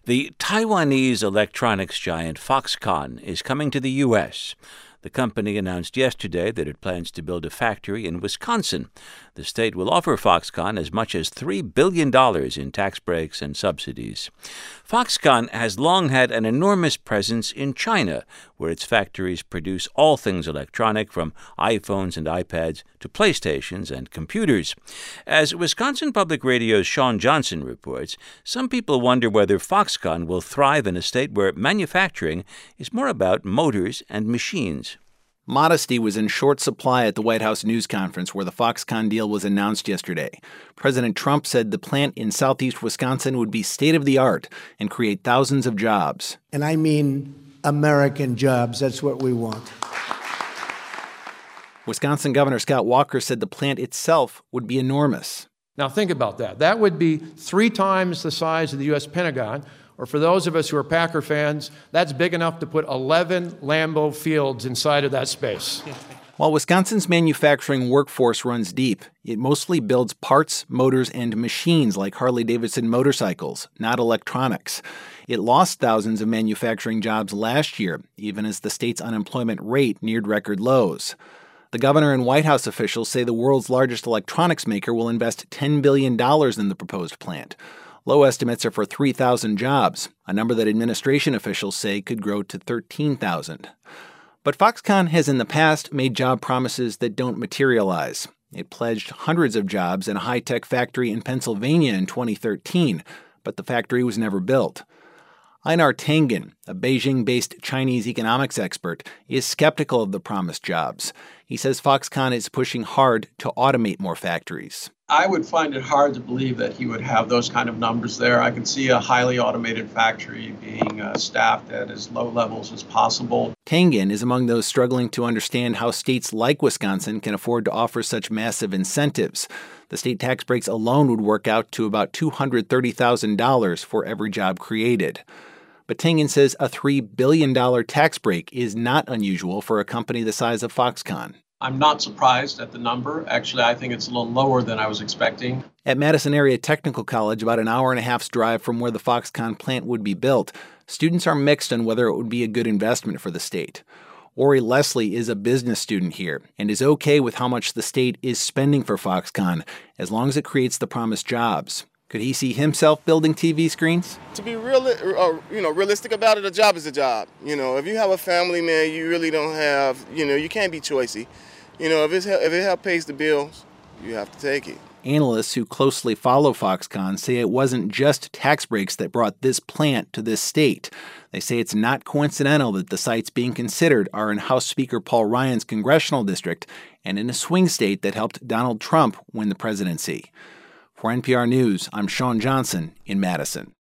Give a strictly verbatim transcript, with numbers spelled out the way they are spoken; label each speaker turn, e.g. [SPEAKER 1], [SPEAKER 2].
[SPEAKER 1] The Taiwanese electronics giant Foxconn is coming to the U S The company announced yesterday that it plans to build a factory in Wisconsin. The state will offer Foxconn as much as three billion dollars in tax breaks and subsidies. Foxconn has long had an enormous presence in China, where its factories produce all things electronic, from iPhones and iPads to PlayStations and computers. As Wisconsin Public Radio's Sean Johnson reports, some people wonder whether Foxconn will thrive in a state where manufacturing is more about motors and machines.
[SPEAKER 2] Modesty was in short supply at the White House news conference where the Foxconn deal was announced yesterday. President Trump said the plant in southeast Wisconsin would be state-of-the-art and create thousands of jobs.
[SPEAKER 3] And I mean American jobs. That's what we want.
[SPEAKER 2] Wisconsin Governor Scott Walker said the plant itself would be enormous.
[SPEAKER 4] Now think about that. That would be three times the size of the U S Pentagon. Or for those of us who are Packer fans, that's big enough to put eleven Lambeau Fields inside of that space.
[SPEAKER 2] While Wisconsin's manufacturing workforce runs deep, it mostly builds parts, motors, and machines like Harley-Davidson motorcycles, not electronics. It lost thousands of manufacturing jobs last year, even as the state's unemployment rate neared record lows. The governor and White House officials say the world's largest electronics maker will invest ten billion dollars in the proposed plant. Low estimates are for three thousand jobs, a number that administration officials say could grow to thirteen thousand. But Foxconn has in the past made job promises that don't materialize. It pledged hundreds of jobs in a high-tech factory in Pennsylvania in twenty thirteen, but the factory was never built. Einar Tangen, a Beijing-based Chinese economics expert, is skeptical of the promised jobs. He says Foxconn is pushing hard to automate more factories.
[SPEAKER 5] I would find it hard to believe that he would have those kind of numbers there. I could see a highly automated factory being uh, staffed at as low levels as possible.
[SPEAKER 2] Tangen is among those struggling to understand how states like Wisconsin can afford to offer such massive incentives. The state tax breaks alone would work out to about two hundred thirty thousand dollars for every job created. But Tangen says a three billion dollars tax break is not unusual for a company the size of Foxconn.
[SPEAKER 5] I'm not surprised at the number. Actually, I think it's a little lower than I was expecting.
[SPEAKER 2] At Madison Area Technical College, about an hour and a half's drive from where the Foxconn plant would be built, students are mixed on whether it would be a good investment for the state. Ori Leslie is a business student here and is okay with how much the state is spending for Foxconn, as long as it creates the promised jobs. Could he see himself building T V screens?
[SPEAKER 6] To be real, uh, you know, realistic about it, a job is a job. You know, if you have a family, man, you really don't have, you know, you can't be choicy. You know, if, it's, if it help pays the bills, you have to take it.
[SPEAKER 2] Analysts who closely follow Foxconn say it wasn't just tax breaks that brought this plant to this state. They say it's not coincidental that the sites being considered are in House Speaker Paul Ryan's congressional district and in a swing state that helped Donald Trump win the presidency. For N P R News, I'm Sean Johnson in Madison.